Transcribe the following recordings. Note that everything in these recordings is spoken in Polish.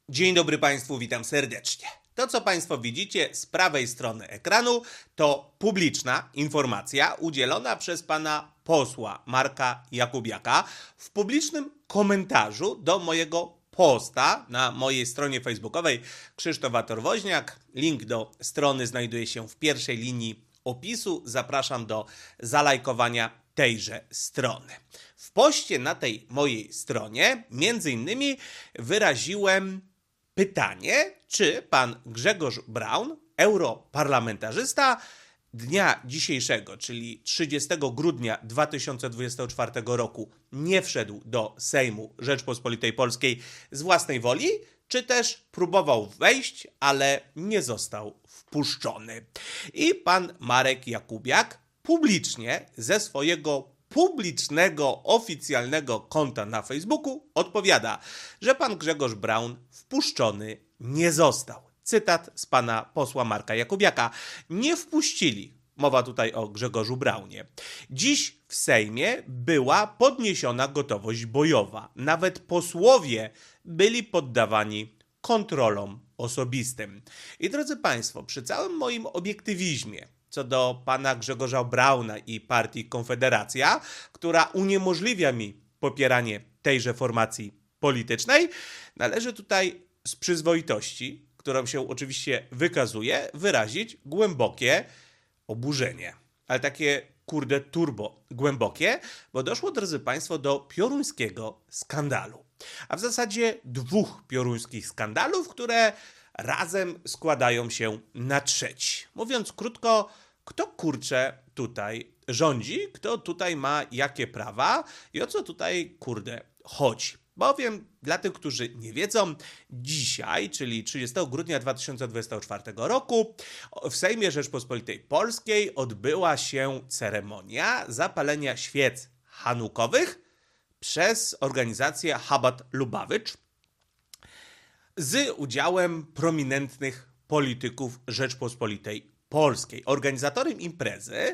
Dzień dobry Państwu, witam serdecznie. To, co Państwo widzicie z prawej strony ekranu, to publiczna informacja udzielona przez pana posła Marka Jakubiaka w publicznym komentarzu do mojego posta na mojej stronie facebookowej Krzysztof Ator-Woźniak. Link do strony znajduje się w pierwszej linii opisu. Zapraszam do zalajkowania tejże strony. W poście na tej mojej stronie między innymi wyraziłem pytanie, czy pan Grzegorz Braun, europarlamentarzysta, dnia dzisiejszego, czyli 30 grudnia 2024 roku, nie wszedł do Sejmu Rzeczpospolitej Polskiej z własnej woli, czy też próbował wejść, ale nie został wpuszczony. I pan Marek Jakubiak publicznie ze swojego publicznego, oficjalnego konta na Facebooku odpowiada, że pan Grzegorz Braun wpuszczony nie został. Cytat z pana posła Marka Jakubiaka. Nie wpuścili. Mowa tutaj o Grzegorzu Braunie. Dziś w Sejmie była podniesiona gotowość bojowa. Nawet posłowie byli poddawani kontrolom osobistym. I drodzy Państwo, przy całym moim obiektywizmie co do pana Grzegorza Brauna i partii Konfederacja, która uniemożliwia mi popieranie tejże formacji politycznej, należy tutaj z przyzwoitości, którą się oczywiście wykazuje, wyrazić głębokie oburzenie. Ale takie turbo głębokie, bo doszło, drodzy Państwo, do pioruńskiego skandalu. A w zasadzie dwóch pioruńskich skandalów, które razem składają się na trzeci. Mówiąc krótko, kto kurczę tutaj rządzi, kto tutaj ma jakie prawa i o co tutaj chodzi. Bowiem dla tych, którzy nie wiedzą, dzisiaj, czyli 30 grudnia 2024 roku, w Sejmie Rzeczpospolitej Polskiej odbyła się ceremonia zapalenia świec hanukowych przez organizację Chabad Lubawicz z udziałem prominentnych polityków Rzeczpospolitej Polskiej. Organizatorem imprezy,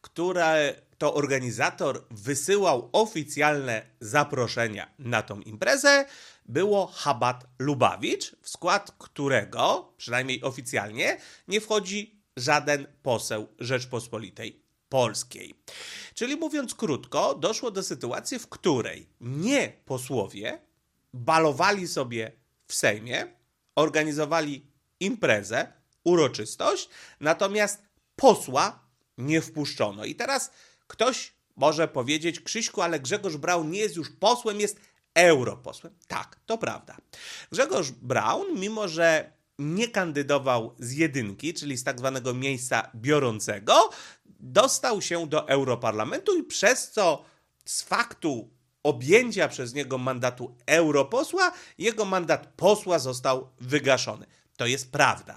które to organizator wysyłał oficjalne zaproszenia na tą imprezę, było Chabad Lubawicz, w skład którego, przynajmniej oficjalnie, nie wchodzi żaden poseł Rzeczpospolitej Polskiej. Czyli mówiąc krótko, doszło do sytuacji, w której nie posłowie balowali sobie w Sejmie, organizowali imprezę, uroczystość, natomiast posła nie wpuszczono. I teraz ktoś może powiedzieć: Krzyśku, ale Grzegorz Braun nie jest już posłem, jest europosłem. Tak, to prawda. Grzegorz Braun, mimo że nie kandydował z jedynki, czyli z tak zwanego miejsca biorącego, dostał się do Europarlamentu i przez co z faktu objęcia przez niego mandatu europosła, jego mandat posła został wygaszony. To jest prawda.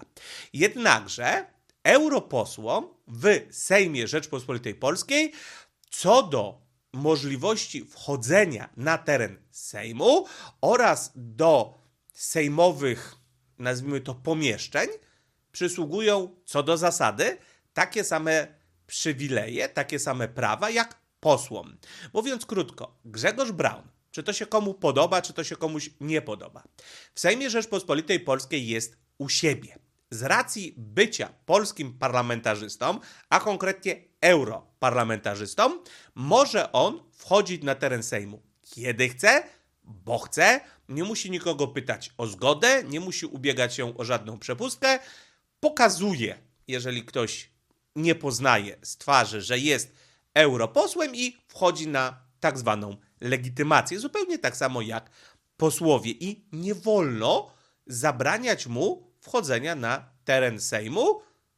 Jednakże europosłom w Sejmie Rzeczpospolitej Polskiej co do możliwości wchodzenia na teren Sejmu oraz do sejmowych, nazwijmy to, pomieszczeń przysługują co do zasady takie same przywileje, takie same prawa jak posłom. Mówiąc krótko, Grzegorz Braun, czy to się komu podoba, czy to się komuś nie podoba, w Sejmie Rzeczpospolitej Polskiej jest u siebie. Z racji bycia polskim parlamentarzystą, a konkretnie europarlamentarzystą, może on wchodzić na teren Sejmu kiedy chce, bo chce, nie musi nikogo pytać o zgodę, nie musi ubiegać się o żadną przepustkę, pokazuje, jeżeli ktoś nie poznaje z twarzy, że jest europosłem i wchodzi na tak zwaną legitymację, zupełnie tak samo jak posłowie i nie wolno zabraniać mu wchodzenia na teren Sejmu,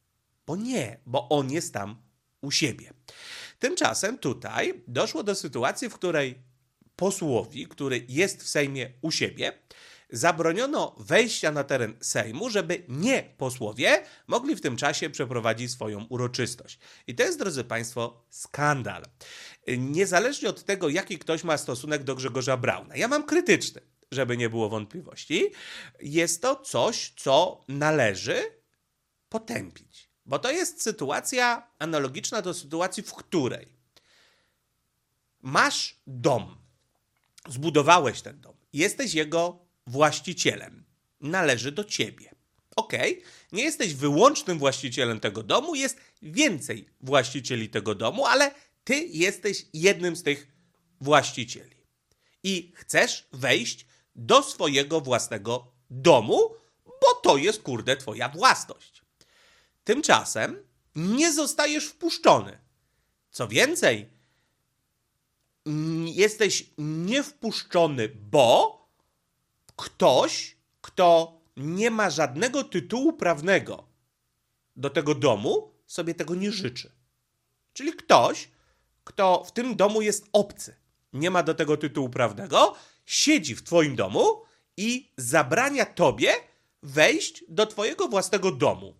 bo on jest tam u siebie. Tymczasem tutaj doszło do sytuacji, w której posłowi, który jest w Sejmie u siebie, zabroniono wejścia na teren Sejmu, żeby nie posłowie mogli w tym czasie przeprowadzić swoją uroczystość. I to jest, drodzy Państwo, skandal. Niezależnie od tego, jaki ktoś ma stosunek do Grzegorza Brauna. Ja mam krytyczny, żeby nie było wątpliwości. Jest to coś, co należy potępić. Bo to jest sytuacja analogiczna do sytuacji, w której masz dom, zbudowałeś ten dom, jesteś jego właścicielem. należy do ciebie. Okej, nie jesteś wyłącznym właścicielem tego domu, jest więcej właścicieli tego domu, ale ty jesteś jednym z tych właścicieli. I chcesz wejść do swojego własnego domu, bo to jest, twoja własność. Tymczasem nie zostajesz wpuszczony. Co więcej, jesteś niewpuszczony, bo ktoś, kto nie ma żadnego tytułu prawnego do tego domu, sobie tego nie życzy. Czyli ktoś, kto w tym domu jest obcy, nie ma do tego tytułu prawnego, siedzi w twoim domu i zabrania tobie wejść do twojego własnego domu.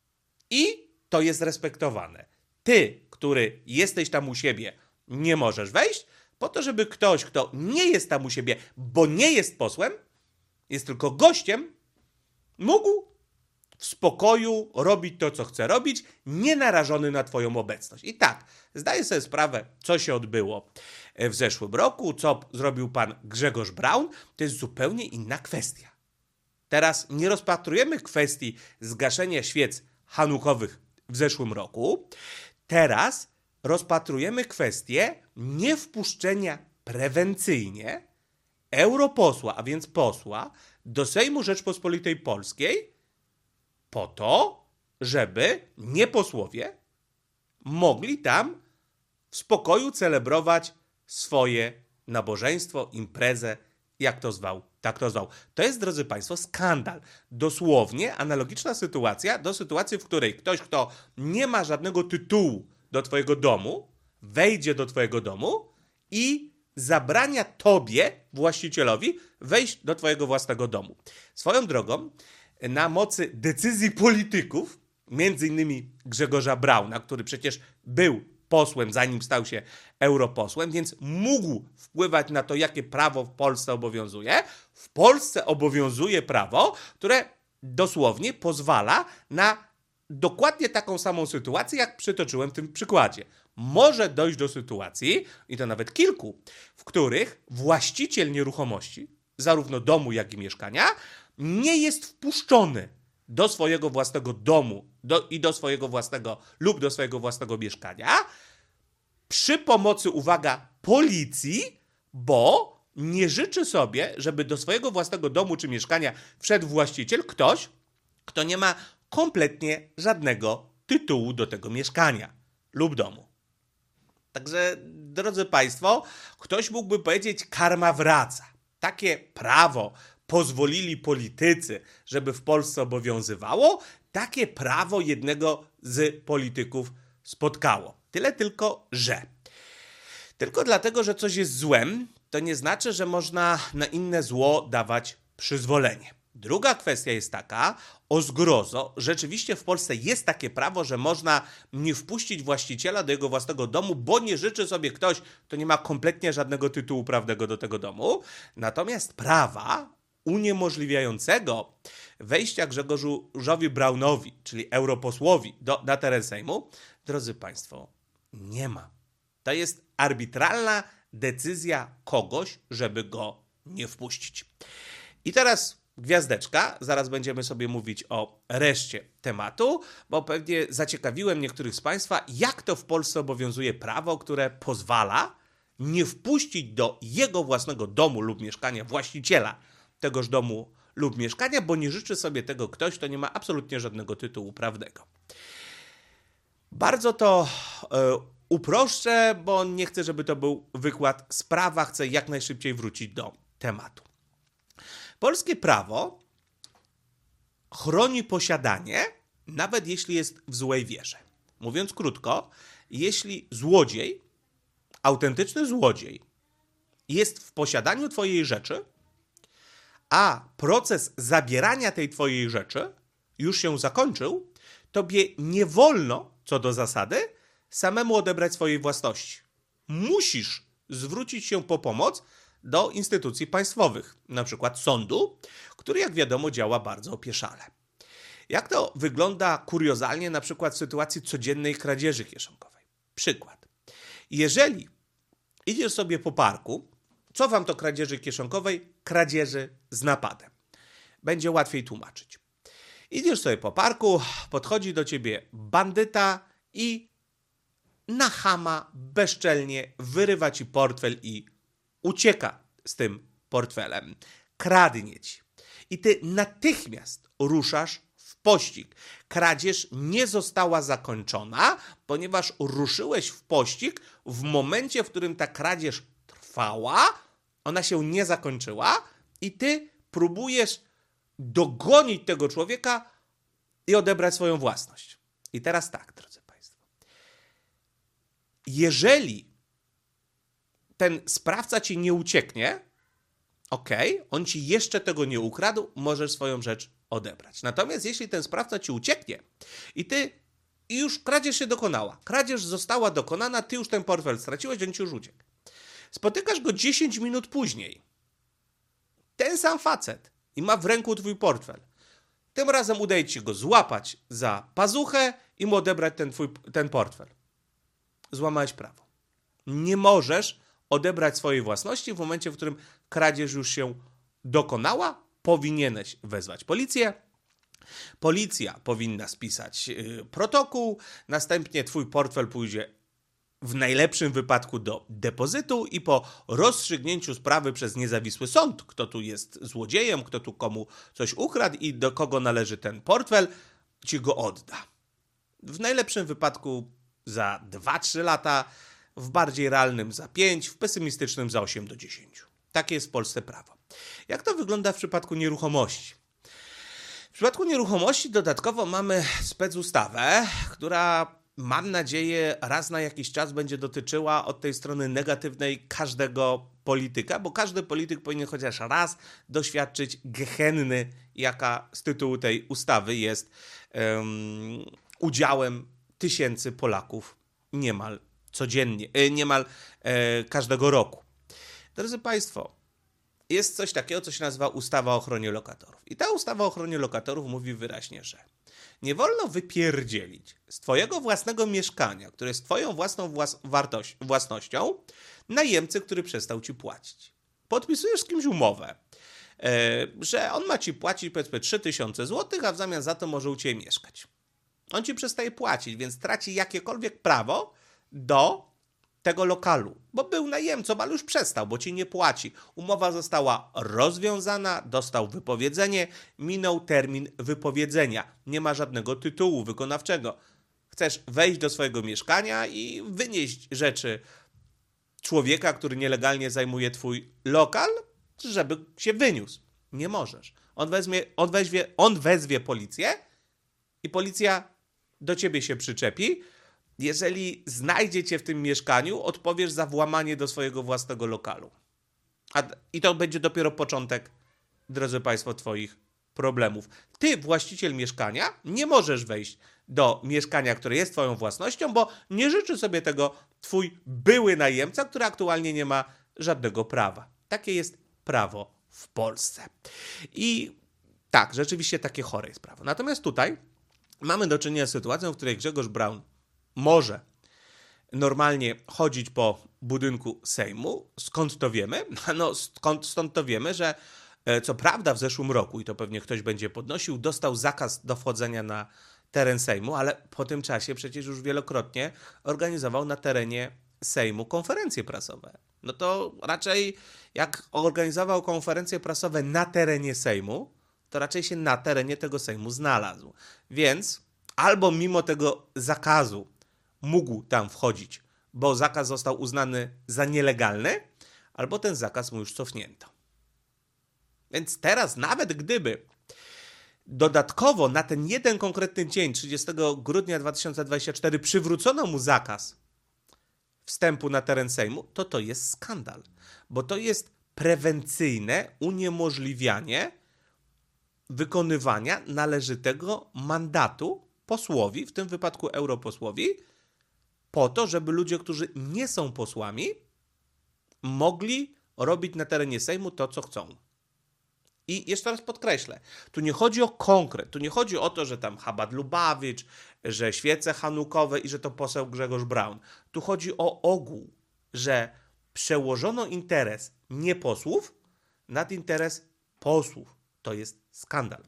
I to jest respektowane. Ty, który jesteś tam u siebie, nie możesz wejść, po to, żeby ktoś, kto nie jest tam u siebie, bo nie jest posłem, jest tylko gościem, mógł w spokoju robić to, co chce robić, nie narażony na twoją obecność. I tak, zdaję sobie sprawę, co się odbyło w zeszłym roku, co zrobił pan Grzegorz Braun, to jest zupełnie inna kwestia. Teraz nie rozpatrujemy kwestii zgaszenia świec hanukowych w zeszłym roku. Teraz rozpatrujemy kwestię niewpuszczenia prewencyjnie europosła, a więc posła, do Sejmu Rzeczpospolitej Polskiej po to, żeby nieposłowie mogli tam w spokoju celebrować swoje nabożeństwo, imprezę, jak to zwał, tak to zwał. To jest, drodzy Państwo, skandal. Dosłownie analogiczna sytuacja do sytuacji, w której ktoś, kto nie ma żadnego tytułu do twojego domu, wejdzie do twojego domu i zabrania tobie, właścicielowi, wejść do twojego własnego domu. Swoją drogą, na mocy decyzji polityków, między innymi Grzegorza Brauna, który przecież był posłem, zanim stał się europosłem, więc mógł wpływać na to, jakie prawo w Polsce obowiązuje. W Polsce obowiązuje prawo, które dosłownie pozwala na dokładnie taką samą sytuację, jak przytoczyłem w tym przykładzie. Może dojść do sytuacji, i to nawet kilku, w których właściciel nieruchomości, zarówno domu, jak i mieszkania, nie jest wpuszczony do swojego własnego domu do swojego własnego lub do swojego własnego mieszkania przy pomocy, uwaga, policji, bo nie życzy sobie, żeby do swojego własnego domu czy mieszkania wszedł właściciel, ktoś, kto nie ma kompletnie żadnego tytułu do tego mieszkania lub domu. Także, drodzy Państwo, ktoś mógłby powiedzieć, karma wraca. Takie prawo pozwolili politycy, żeby w Polsce obowiązywało, takie prawo jednego z polityków spotkało. Tyle tylko, że. Tylko dlatego, że coś jest złem, to nie znaczy, że można na inne zło dawać przyzwolenie. Druga kwestia jest taka, o zgrozo, rzeczywiście w Polsce jest takie prawo, że można nie wpuścić właściciela do jego własnego domu, bo nie życzy sobie ktoś, kto nie ma kompletnie żadnego tytułu prawnego do tego domu. Natomiast prawa uniemożliwiającego wejścia Grzegorzowi Braunowi, czyli europosłowi, na teren Sejmu, drodzy Państwo, nie ma. To jest arbitralna decyzja kogoś, żeby go nie wpuścić. I teraz gwiazdeczka, zaraz będziemy sobie mówić o reszcie tematu, bo pewnie zaciekawiłem niektórych z Państwa, jak to w Polsce obowiązuje prawo, które pozwala nie wpuścić do jego własnego domu lub mieszkania właściciela tegoż domu lub mieszkania, bo nie życzy sobie tego ktoś, kto nie ma absolutnie żadnego tytułu prawnego. Bardzo to uproszczę, bo nie chcę, żeby to był wykład z prawa, chcę jak najszybciej wrócić do tematu. Polskie prawo chroni posiadanie, nawet jeśli jest w złej wierze. Mówiąc krótko, jeśli złodziej, autentyczny złodziej jest w posiadaniu twojej rzeczy, a proces zabierania tej twojej rzeczy już się zakończył, tobie nie wolno, co do zasady, samemu odebrać swojej własności. Musisz zwrócić się po pomoc do instytucji państwowych, na przykład sądu, który, jak wiadomo, działa bardzo opieszale. Jak to wygląda kuriozalnie na przykład w sytuacji codziennej kradzieży kieszonkowej? Przykład. Jeżeli idziesz sobie po parku, cofam to kradzieży kieszonkowej, kradzieży z napadem. będzie łatwiej tłumaczyć. Idziesz sobie po parku, podchodzi do ciebie bandyta i na chama bezczelnie wyrywa ci portfel i ucieka z tym portfelem. Kradnie ci. I ty natychmiast ruszasz w pościg. Kradzież nie została zakończona, ponieważ ruszyłeś w pościg w momencie, w którym ta kradzież trwała, ona się nie zakończyła i ty próbujesz dogonić tego człowieka i odebrać swoją własność. I teraz tak, drodzy Państwo. Jeżeli ten sprawca ci nie ucieknie, on ci jeszcze tego nie ukradł, możesz swoją rzecz odebrać. Natomiast jeśli ten sprawca ci ucieknie i już kradzież się dokonała, kradzież została dokonana, ty już ten portfel straciłeś, on ci już uciekł. Spotykasz go 10 minut później. Ten sam facet i ma w ręku twój portfel. Tym razem udaje ci się go złapać za pazuchę i mu odebrać ten portfel. Złamałeś prawo. Nie możesz odebrać swojej własności w momencie, w którym kradzież już się dokonała. Powinieneś wezwać policję. Policja powinna spisać protokół. Następnie twój portfel pójdzie w najlepszym wypadku do depozytu i po rozstrzygnięciu sprawy przez niezawisły sąd, kto tu jest złodziejem, kto tu komu coś ukradł i do kogo należy ten portfel, ci go odda. W najlepszym wypadku za 2-3 lata, w bardziej realnym za 5, w pesymistycznym za 8 do 10. Takie jest w Polsce prawo. Jak to wygląda w przypadku nieruchomości? W przypadku nieruchomości dodatkowo mamy specustawę, która, mam nadzieję, raz na jakiś czas będzie dotyczyła od tej strony negatywnej każdego polityka, bo każdy polityk powinien chociaż raz doświadczyć gehenny, jaka z tytułu tej ustawy jest udziałem tysięcy Polaków niemal codziennie, każdego roku. Drodzy Państwo, jest coś takiego, co się nazywa ustawa o ochronie lokatorów. I ta ustawa o ochronie lokatorów mówi wyraźnie, że nie wolno wypierdzielić z twojego własnego mieszkania, które jest twoją własną własnością, najemcy, który przestał ci płacić. Podpisujesz z kimś umowę, że on ma ci płacić powiedzmy 3000 zł, a w zamian za to może u ciebie mieszkać. On ci przestaje płacić, więc traci jakiekolwiek prawo do tego lokalu, bo był najemcą, ale już przestał, bo ci nie płaci. Umowa została rozwiązana, dostał wypowiedzenie, minął termin wypowiedzenia. Nie ma żadnego tytułu wykonawczego. Chcesz wejść do swojego mieszkania i wynieść rzeczy człowieka, który nielegalnie zajmuje twój lokal, żeby się wyniósł. Nie możesz. On wezwie policję i policja do ciebie się przyczepi. Jeżeli znajdzie cię w tym mieszkaniu, odpowiesz za włamanie do swojego własnego lokalu. I to będzie dopiero początek, drodzy Państwo, twoich problemów. Ty, właściciel mieszkania, nie możesz wejść do mieszkania, które jest twoją własnością, bo nie życzy sobie tego twój były najemca, który aktualnie nie ma żadnego prawa. Takie jest prawo w Polsce. I tak, rzeczywiście takie chore jest prawo. Natomiast tutaj mamy do czynienia z sytuacją, w której Grzegorz Braun może normalnie chodzić po budynku Sejmu. Skąd to wiemy? Stąd to wiemy, że co prawda w zeszłym roku, i to pewnie ktoś będzie podnosił, dostał zakaz do wchodzenia na teren Sejmu, ale po tym czasie przecież już wielokrotnie organizował na terenie Sejmu konferencje prasowe. No to raczej jak organizował konferencje prasowe na terenie Sejmu, to raczej się na terenie tego Sejmu znalazł. Więc albo mimo tego zakazu mógł tam wchodzić, bo zakaz został uznany za nielegalny, albo ten zakaz mu już cofnięto. Więc teraz nawet gdyby dodatkowo na ten jeden konkretny dzień, 30 grudnia 2024, przywrócono mu zakaz wstępu na teren Sejmu, to jest skandal, bo to jest prewencyjne uniemożliwianie wykonywania należytego mandatu posłowi, w tym wypadku europosłowi, po to, żeby ludzie, którzy nie są posłami, mogli robić na terenie Sejmu to, co chcą. I jeszcze raz podkreślę, tu nie chodzi o konkret, tu nie chodzi o to, że tam Chabad Lubawicz, że świece hanukowe i że to poseł Grzegorz Braun. Tu chodzi o ogół, że przełożono interes nieposłów nad interes posłów. To jest skandal.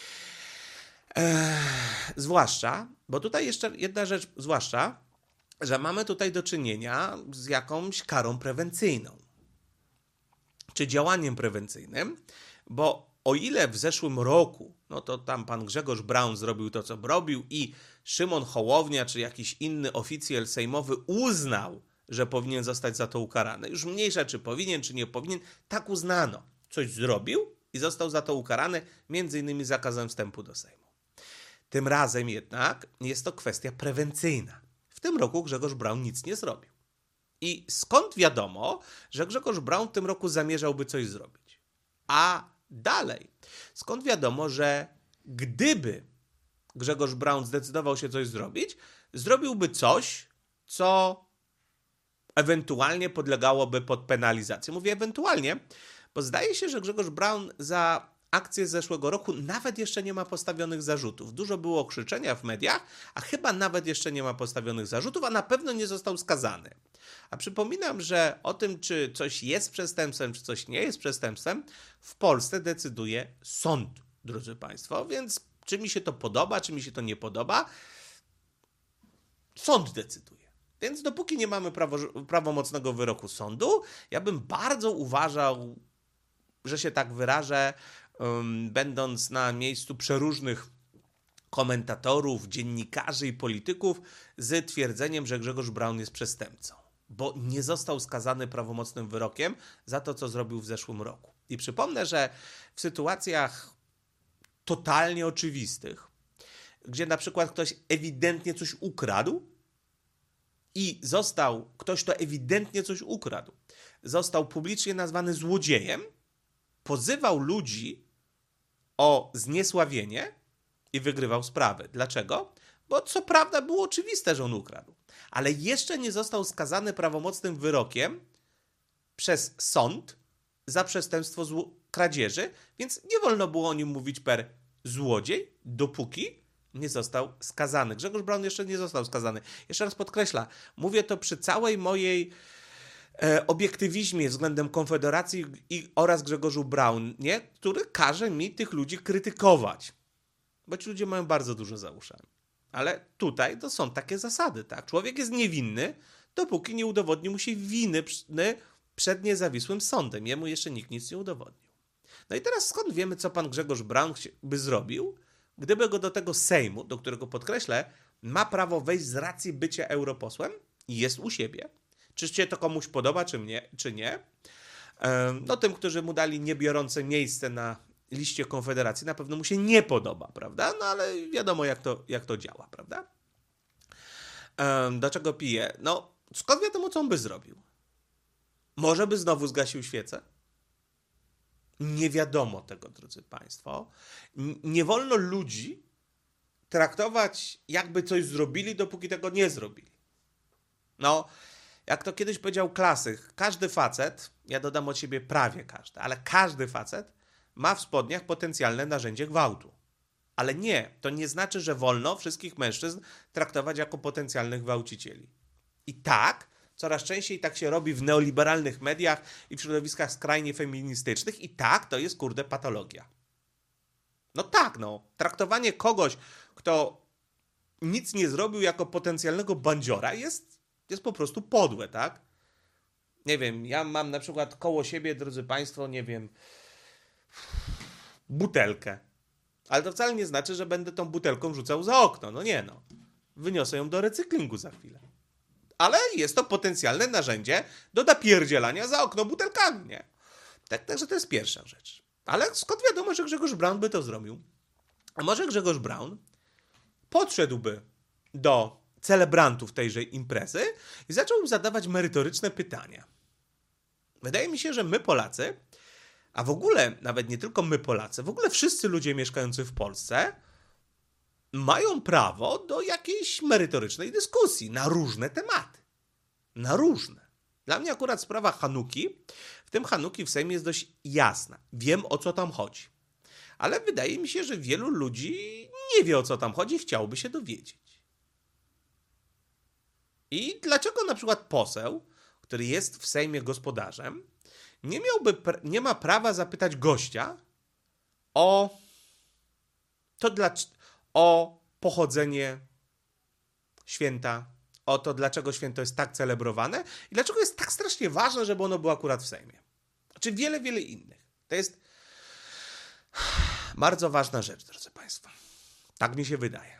Zwłaszcza, bo tutaj jeszcze jedna rzecz, zwłaszcza, że mamy tutaj do czynienia z jakąś karą prewencyjną, czy działaniem prewencyjnym, bo o ile w zeszłym roku, no to tam pan Grzegorz Braun zrobił to, co robił i Szymon Hołownia, czy jakiś inny oficjel sejmowy uznał, że powinien zostać za to ukarany. Już mniejsza, czy powinien, czy nie powinien, tak uznano. Coś zrobił i został za to ukarany, między innymi zakazem wstępu do Sejmu. Tym razem jednak jest to kwestia prewencyjna. W tym roku Grzegorz Braun nic nie zrobił. I skąd wiadomo, że Grzegorz Braun w tym roku zamierzałby coś zrobić? A dalej, skąd wiadomo, że gdyby Grzegorz Braun zdecydował się coś zrobić, zrobiłby coś, co ewentualnie podlegałoby pod penalizację. Mówię ewentualnie, bo zdaje się, że Grzegorz Braun za akcję z zeszłego roku nawet jeszcze nie ma postawionych zarzutów. Dużo było krzyczenia w mediach, a chyba nawet jeszcze nie ma postawionych zarzutów, a na pewno nie został skazany. A przypominam, że o tym, czy coś jest przestępstwem, czy coś nie jest przestępstwem, w Polsce decyduje sąd, drodzy Państwo, więc czy mi się to podoba, czy mi się to nie podoba, sąd decyduje. Więc dopóki nie mamy prawomocnego wyroku sądu, ja bym bardzo uważał, że się tak wyrażę, będąc na miejscu przeróżnych komentatorów, dziennikarzy i polityków z twierdzeniem, że Grzegorz Braun jest przestępcą, bo nie został skazany prawomocnym wyrokiem za to, co zrobił w zeszłym roku. I przypomnę, że w sytuacjach totalnie oczywistych, gdzie na przykład ktoś ewidentnie coś ukradł i ktoś to ewidentnie coś ukradł, został publicznie nazwany złodziejem, pozywał ludzi o zniesławienie i wygrywał sprawę. Dlaczego? Bo co prawda było oczywiste, że on ukradł, ale jeszcze nie został skazany prawomocnym wyrokiem przez sąd za przestępstwo kradzieży, więc nie wolno było o nim mówić per złodziej, dopóki nie został skazany. Grzegorz Braun jeszcze nie został skazany. Jeszcze raz podkreślam, mówię to przy całej mojej obiektywizmie względem Konfederacji oraz Grzegorzu Braunie, który każe mi tych ludzi krytykować. Bo ci ludzie mają bardzo dużo za uszami. Ale tutaj to są takie zasady, tak? Człowiek jest niewinny, dopóki nie udowodni mu się winy przed niezawisłym sądem. Jemu jeszcze nikt nic nie udowodnił. No i teraz skąd wiemy, co pan Grzegorz Braun by zrobił, gdyby go do tego Sejmu, do którego podkreślę, ma prawo wejść z racji bycia europosłem i jest u siebie. Czy się to komuś podoba, czy nie? No tym, którzy mu dali niebiorące miejsce na liście Konfederacji, na pewno mu się nie podoba, prawda? No ale wiadomo, jak to działa, prawda? Do czego pije? No, skąd wiadomo, co on by zrobił? Może by znowu zgasił świecę? Nie wiadomo tego, drodzy Państwo. Nie wolno ludzi traktować, jakby coś zrobili, dopóki tego nie zrobili. No, jak to kiedyś powiedział klasyk, każdy facet, ja dodam od siebie prawie każdy, ale każdy facet ma w spodniach potencjalne narzędzie gwałtu. Ale nie, to nie znaczy, że wolno wszystkich mężczyzn traktować jako potencjalnych gwałcicieli. I tak, coraz częściej tak się robi w neoliberalnych mediach i w środowiskach skrajnie feministycznych i tak, to jest kurde patologia. No tak, traktowanie kogoś, kto nic nie zrobił jako potencjalnego bandziora jest po prostu podłe, tak? Nie wiem, ja mam na przykład koło siebie, drodzy Państwo, nie wiem, butelkę. Ale to wcale nie znaczy, że będę tą butelką rzucał za okno. No nie, wyniosę ją do recyklingu za chwilę. Ale jest to potencjalne narzędzie do napierdzielania za okno butelkami, nie? Także to jest pierwsza rzecz. Ale skąd wiadomo, że Grzegorz Braun by to zrobił? A może Grzegorz Braun podszedłby do celebrantów tejże imprezy i zaczął im zadawać merytoryczne pytania. Wydaje mi się, że my Polacy, a w ogóle nawet nie tylko my Polacy, w ogóle wszyscy ludzie mieszkający w Polsce mają prawo do jakiejś merytorycznej dyskusji na różne tematy. Na różne. Dla mnie akurat sprawa Hanuki, w tym Hanuki w Sejmie jest dość jasna. Wiem, o co tam chodzi. Ale wydaje mi się, że wielu ludzi nie wie, o co tam chodzi i chciałoby się dowiedzieć. I dlaczego na przykład poseł, który jest w Sejmie gospodarzem, nie ma prawa zapytać gościa o o pochodzenie święta, o to, dlaczego święto jest tak celebrowane i dlaczego jest tak strasznie ważne, żeby ono było akurat w Sejmie. Czy wiele, wiele innych. To jest bardzo ważna rzecz, drodzy Państwo. Tak mi się wydaje.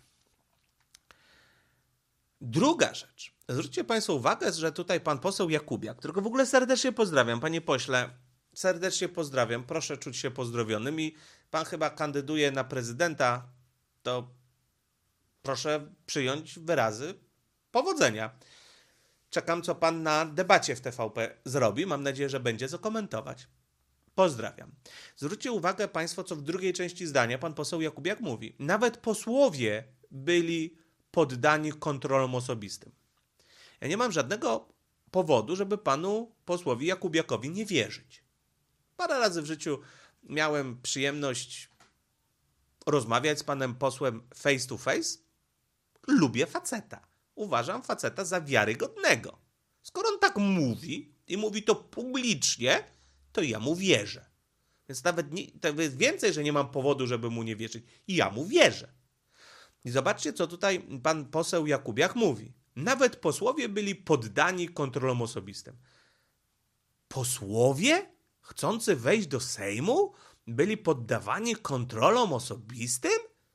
Druga rzecz. Zwróćcie Państwo uwagę, że tutaj pan poseł Jakubiak, którego w ogóle serdecznie pozdrawiam, panie pośle, serdecznie pozdrawiam, proszę czuć się pozdrowionym i pan chyba kandyduje na prezydenta, to proszę przyjąć wyrazy powodzenia. Czekam, co pan na debacie w TVP zrobi. Mam nadzieję, że będzie co komentować. Pozdrawiam. Zwróćcie uwagę Państwo, co w drugiej części zdania pan poseł Jakubiak mówi. Nawet posłowie byli poddani kontrolom osobistym. Ja nie mam żadnego powodu, żeby panu posłowi Jakubiakowi nie wierzyć. Parę razy w życiu miałem przyjemność rozmawiać z panem posłem face to face. Lubię faceta. Uważam faceta za wiarygodnego. Skoro on tak mówi i mówi to publicznie, to ja mu wierzę. Więc nawet więcej, że nie mam powodu, żeby mu nie wierzyć. I ja mu wierzę. I zobaczcie, co tutaj pan poseł Jakubiak mówi. Nawet posłowie byli poddani kontrolom osobistym. Posłowie chcący wejść do Sejmu byli poddawani kontrolom osobistym?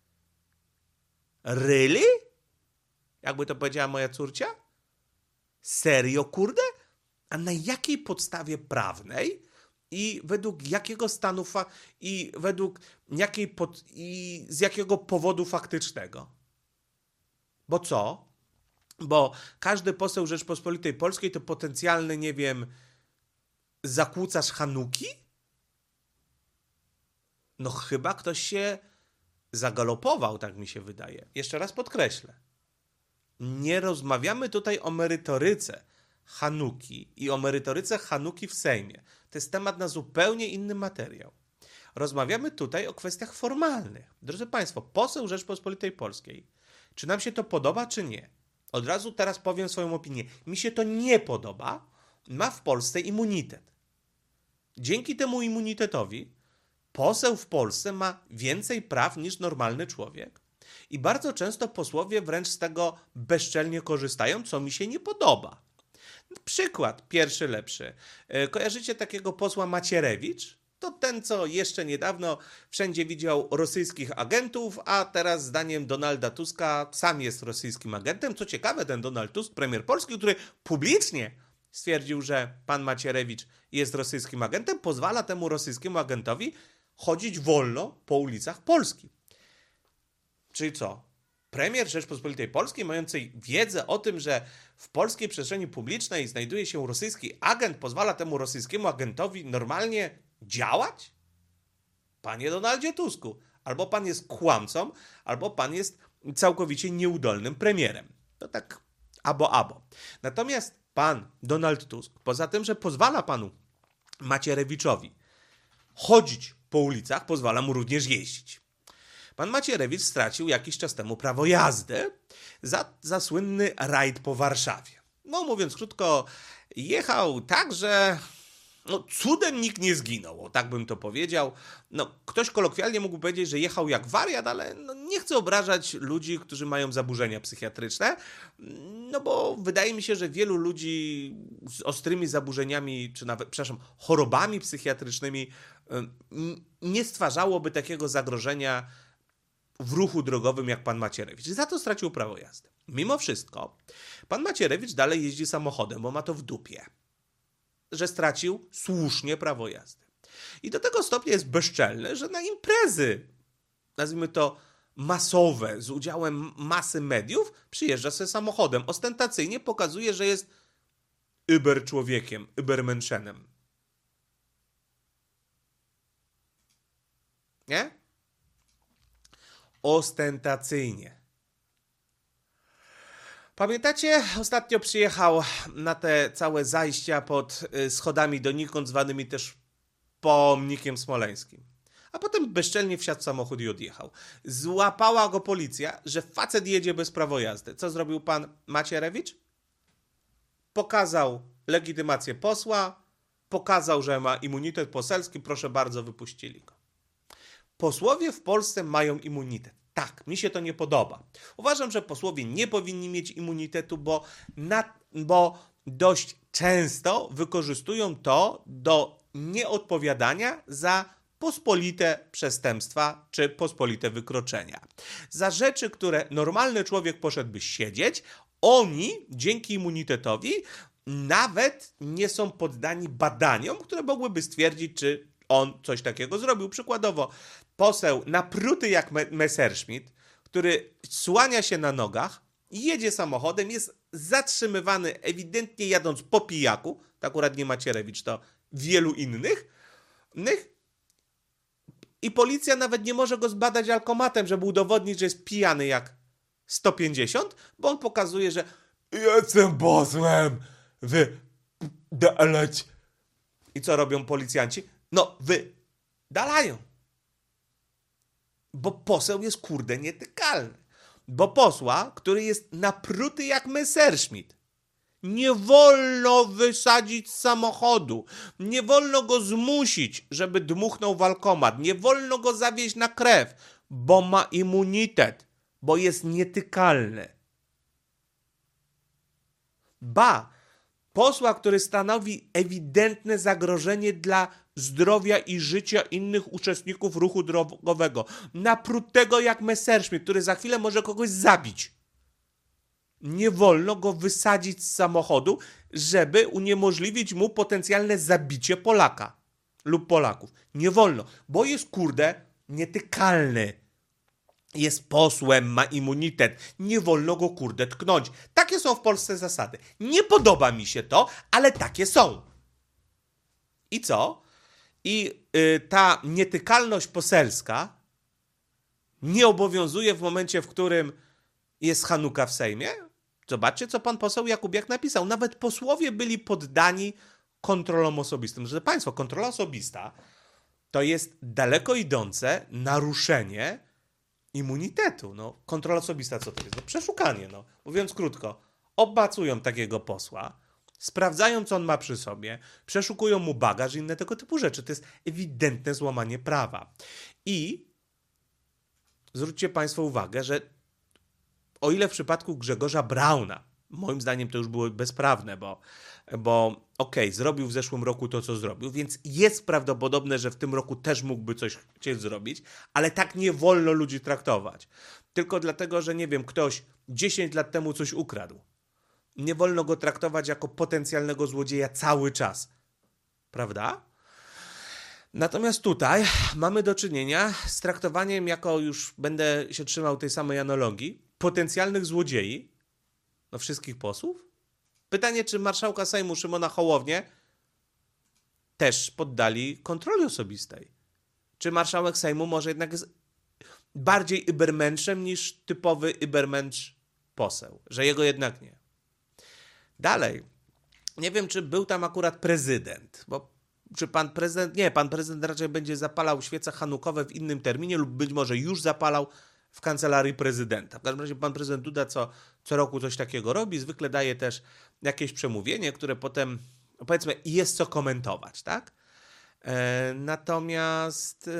Really? Jakby to powiedziała moja córcia? Serio, kurde? A na jakiej podstawie prawnej i według jakiego stanu i według i z jakiego powodu faktycznego? Bo co? Bo każdy poseł Rzeczpospolitej Polskiej to potencjalny, nie wiem, zakłócacz Hanuki? No chyba ktoś się zagalopował, tak mi się wydaje. Jeszcze raz podkreślę. Nie rozmawiamy tutaj o merytoryce Hanuki i o merytoryce Hanuki w Sejmie. To jest temat na zupełnie inny materiał. Rozmawiamy tutaj o kwestiach formalnych. Drodzy Państwo, poseł Rzeczpospolitej Polskiej, czy nam się to podoba, czy nie? Od razu teraz powiem swoją opinię. Mi się to nie podoba. Ma w Polsce immunitet. Dzięki temu immunitetowi poseł w Polsce ma więcej praw niż normalny człowiek. I bardzo często posłowie wręcz z tego bezczelnie korzystają, co mi się nie podoba. Przykład pierwszy lepszy. Kojarzycie takiego posła Macierewicz? To ten, co jeszcze niedawno wszędzie widział rosyjskich agentów, a teraz zdaniem Donalda Tuska sam jest rosyjskim agentem. Co ciekawe, ten Donald Tusk, premier Polski, który publicznie stwierdził, że pan Macierewicz jest rosyjskim agentem, pozwala temu rosyjskiemu agentowi chodzić wolno po ulicach Polski. Czyli co? Premier Rzeczpospolitej Polskiej, mającej wiedzę o tym, że w polskiej przestrzeni publicznej znajduje się rosyjski agent, pozwala temu rosyjskiemu agentowi normalnie działać? Panie Donaldzie Tusku, albo pan jest kłamcą, albo pan jest całkowicie nieudolnym premierem. To tak abo. Natomiast pan Donald Tusk, poza tym, że pozwala panu Macierewiczowi chodzić po ulicach, pozwala mu również jeździć. Pan Macierewicz stracił jakiś czas temu prawo jazdy za słynny rajd po Warszawie. No mówiąc krótko, jechał tak, że cudem nikt nie zginął, o tak bym to powiedział. Ktoś kolokwialnie mógł powiedzieć, że jechał jak wariat, ale nie chcę obrażać ludzi, którzy mają zaburzenia psychiatryczne, bo wydaje mi się, że wielu ludzi z ostrymi zaburzeniami, czy nawet, chorobami psychiatrycznymi nie stwarzałoby takiego zagrożenia w ruchu drogowym jak pan Macierewicz. Za to stracił prawo jazdy. Mimo wszystko, pan Macierewicz dalej jeździ samochodem, bo ma to w dupie, że stracił słusznie prawo jazdy. I do tego stopnia jest bezczelny, że na imprezy, nazwijmy to masowe, z udziałem masy mediów, przyjeżdża sobie samochodem. Ostentacyjnie pokazuje, że jest über człowiekiem, übermenschenem. Nie? Ostentacyjnie. Pamiętacie? Ostatnio przyjechał na te całe zajścia pod schodami donikąd, zwanymi też pomnikiem smoleńskim. A potem bezczelnie wsiadł w samochód i odjechał. Złapała go policja, że facet jedzie bez prawa jazdy. Co zrobił pan Macierewicz? Pokazał legitymację posła, pokazał, że ma immunitet poselski, proszę bardzo, wypuścili go. posłowie w Polsce mają immunitet. Tak, mi się to nie podoba. Uważam, że posłowie nie powinni mieć immunitetu, bo dość często wykorzystują to do nieodpowiadania za pospolite przestępstwa czy pospolite wykroczenia. Za rzeczy, które normalny człowiek poszedłby siedzieć, oni dzięki immunitetowi nawet nie są poddani badaniom, które mogłyby stwierdzić, czy on coś takiego zrobił. Przykładowo, poseł napruty jak Messerschmitt, który słania się na nogach, jedzie samochodem, jest zatrzymywany ewidentnie jadąc po pijaku, to akurat nie Macierewicz, to wielu innych, i policja nawet nie może go zbadać alkomatem, żeby udowodnić, że jest pijany jak 150, bo on pokazuje, że jestem posłem, wydalać. I co robią policjanci? No, wydalają. Bo poseł jest kurde nietykalny. Bo posła, który jest napruty jak Messerschmitt, nie wolno wysadzić z samochodu. Nie wolno go zmusić, żeby dmuchnął w alkomat. Nie wolno go zawieźć na krew, bo ma immunitet, bo jest nietykalny. Ba, posła, który stanowi ewidentne zagrożenie dla zdrowia i życia innych uczestników ruchu drogowego. Naprutego jak Messerschmitt, który za chwilę może kogoś zabić. Nie wolno go wysadzić z samochodu, żeby uniemożliwić mu potencjalne zabicie Polaka lub Polaków. Nie wolno, bo jest kurde nietykalny. Jest posłem, ma immunitet. Nie wolno go kurde tknąć. Takie są w Polsce zasady. Nie podoba mi się to, ale takie są. I co? I ta nietykalność poselska nie obowiązuje w momencie, w którym jest Hanuka w Sejmie? Zobaczcie, co pan poseł Jakubiak napisał. Nawet posłowie byli poddani kontrolom osobistym. Że państwo, kontrola osobista to jest daleko idące naruszenie immunitetu. No, kontrola osobista co to jest? No, przeszukanie. No. Mówiąc krótko, obmacują takiego posła, sprawdzają, co on ma przy sobie, przeszukują mu bagaż i inne tego typu rzeczy. To jest ewidentne złamanie prawa. I zwróćcie państwo uwagę, że o ile w przypadku Grzegorza Brauna, moim zdaniem to już było bezprawne, bo zrobił w zeszłym roku to, co zrobił, więc jest prawdopodobne, że w tym roku też mógłby coś chcieć zrobić, ale tak nie wolno ludzi traktować. Tylko dlatego, że nie wiem, ktoś 10 lat temu coś ukradł. Nie wolno go traktować jako potencjalnego złodzieja cały czas. Prawda? Natomiast tutaj mamy do czynienia z traktowaniem, jako już będę się trzymał tej samej analogii, potencjalnych złodziei, no wszystkich posłów. Pytanie, czy marszałka Sejmu Szymona Hołownię też poddali kontroli osobistej. Czy marszałek Sejmu może jednak jest bardziej übermenschem niż typowy übermensch poseł, że jego jednak nie. Dalej, nie wiem, czy był tam akurat prezydent, bo czy pan prezydent, nie, pan prezydent raczej będzie zapalał świece hanukowe w innym terminie lub być może już zapalał w kancelarii prezydenta. W każdym razie pan prezydent Duda co roku coś takiego robi, zwykle daje też jakieś przemówienie, które potem, powiedzmy, jest co komentować, tak? Natomiast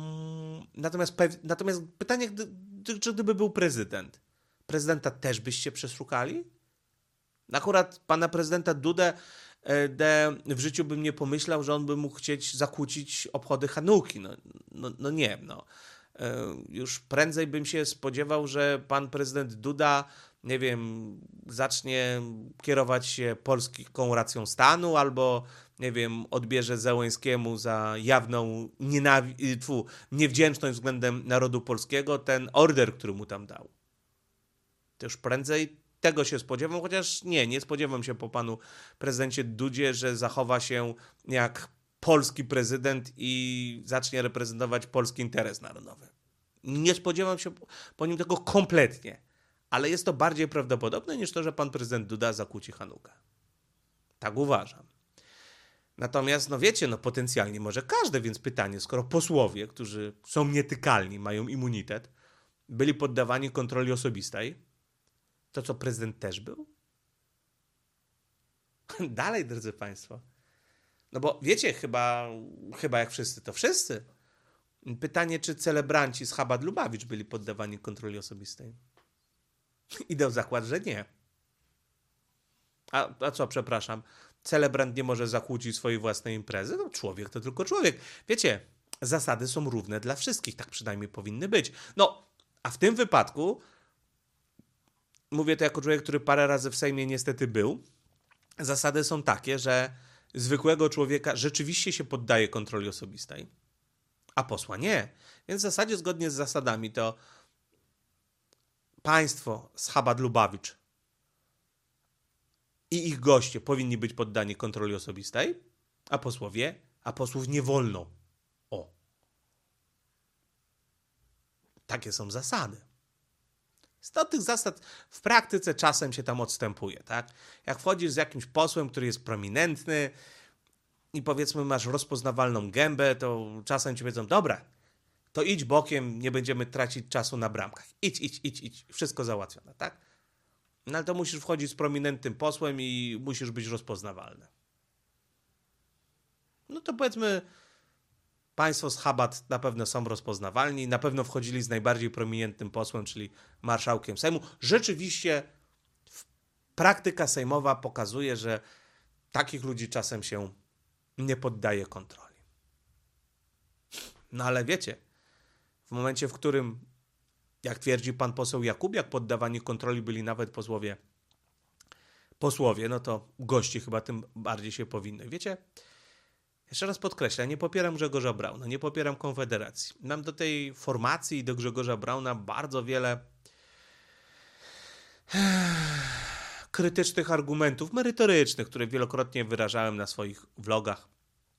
pytanie, czy gdyby był prezydenta też byście przeszukali? Akurat pana prezydenta Dudę w życiu bym nie pomyślał, że on by mógł chcieć zakłócić obchody Hanuki. Nie. Już prędzej bym się spodziewał, że pan prezydent Duda, nie wiem, zacznie kierować się polską racją stanu albo, nie wiem, odbierze Zełenskiemu za jawną niewdzięczność względem narodu polskiego ten order, który mu tam dał. To już prędzej tego się spodziewam, chociaż nie spodziewam się po panu prezydencie Dudzie, że zachowa się jak polski prezydent i zacznie reprezentować polski interes narodowy. Nie spodziewam się po nim tego kompletnie, ale jest to bardziej prawdopodobne niż to, że pan prezydent Duda zakłóci Hanukę. Tak uważam. Natomiast, wiecie, potencjalnie może każdy, więc pytanie, skoro posłowie, którzy są nietykalni, mają immunitet, byli poddawani kontroli osobistej, to co, prezydent też był? Dalej, drodzy państwo. Bo wiecie, chyba jak wszyscy, to wszyscy. Pytanie, czy celebranci z Chabad-Lubawicz byli poddawani kontroli osobistej? Idę w zakład, że nie. A co, przepraszam, celebrant nie może zakłócić swojej własnej imprezy? No człowiek to tylko człowiek. Wiecie, zasady są równe dla wszystkich, tak przynajmniej powinny być. No, a w tym wypadku, mówię to jako człowiek, który parę razy w Sejmie niestety był, zasady są takie, że zwykłego człowieka rzeczywiście się poddaje kontroli osobistej, a posła nie. Więc w zasadzie zgodnie z zasadami to państwo z Chabad-Lubawicz i ich goście powinni być poddani kontroli osobistej, a posłów nie wolno. O. Takie są zasady. Od tych zasad w praktyce czasem się tam odstępuje, tak? Jak wchodzisz z jakimś posłem, który jest prominentny i powiedzmy masz rozpoznawalną gębę, to czasem ci powiedzą, dobra, to idź bokiem, nie będziemy tracić czasu na bramkach. Idź. Wszystko załatwione, tak? No ale to musisz wchodzić z prominentnym posłem i musisz być rozpoznawalny. No to powiedzmy, państwo z Chabad na pewno są rozpoznawalni, na pewno wchodzili z najbardziej prominentnym posłem, czyli marszałkiem Sejmu. Rzeczywiście praktyka sejmowa pokazuje, że takich ludzi czasem się nie poddaje kontroli. No ale wiecie, w momencie, w którym, jak twierdzi pan poseł Jakubiak, poddawani kontroli byli nawet posłowie, no to gości chyba tym bardziej się powinno. I wiecie, jeszcze raz podkreślę, nie popieram Grzegorza Brauna, nie popieram Konfederacji. Mam do tej formacji i do Grzegorza Brauna bardzo wiele krytycznych argumentów, merytorycznych, które wielokrotnie wyrażałem na swoich vlogach.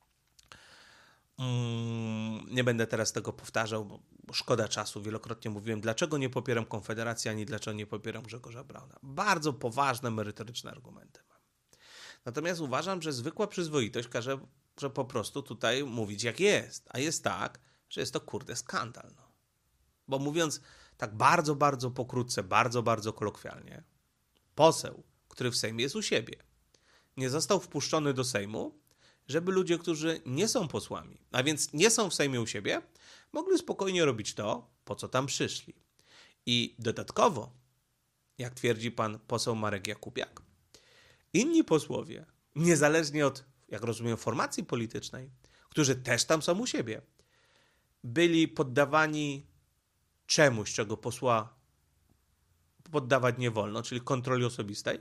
Nie będę teraz tego powtarzał, bo szkoda czasu. Wielokrotnie mówiłem, dlaczego nie popieram Konfederacji, ani dlaczego nie popieram Grzegorza Brauna. Bardzo poważne, merytoryczne argumenty mam. Natomiast uważam, że zwykła przyzwoitość każe, że po prostu tutaj mówić jak jest. A jest tak, że jest to kurde skandal. No. Bo mówiąc tak bardzo, bardzo pokrótce, bardzo, bardzo kolokwialnie, poseł, który w Sejmie jest u siebie, nie został wpuszczony do Sejmu, żeby ludzie, którzy nie są posłami, a więc nie są w Sejmie u siebie, mogli spokojnie robić to, po co tam przyszli. I dodatkowo, jak twierdzi pan poseł Marek Jakubiak, inni posłowie, niezależnie od, jak rozumiem, formacji politycznej, którzy też tam są u siebie, byli poddawani czemuś, czego posła poddawać nie wolno, czyli kontroli osobistej.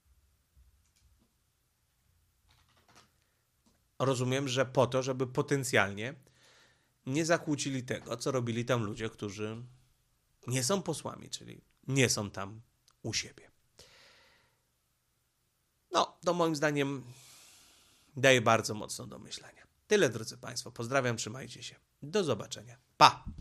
Rozumiem, że po to, żeby potencjalnie nie zakłócili tego, co robili tam ludzie, którzy nie są posłami, czyli nie są tam u siebie. No, to moim zdaniem daje bardzo mocno do myślenia. Tyle, drodzy Państwo. Pozdrawiam, trzymajcie się. Do zobaczenia. Pa!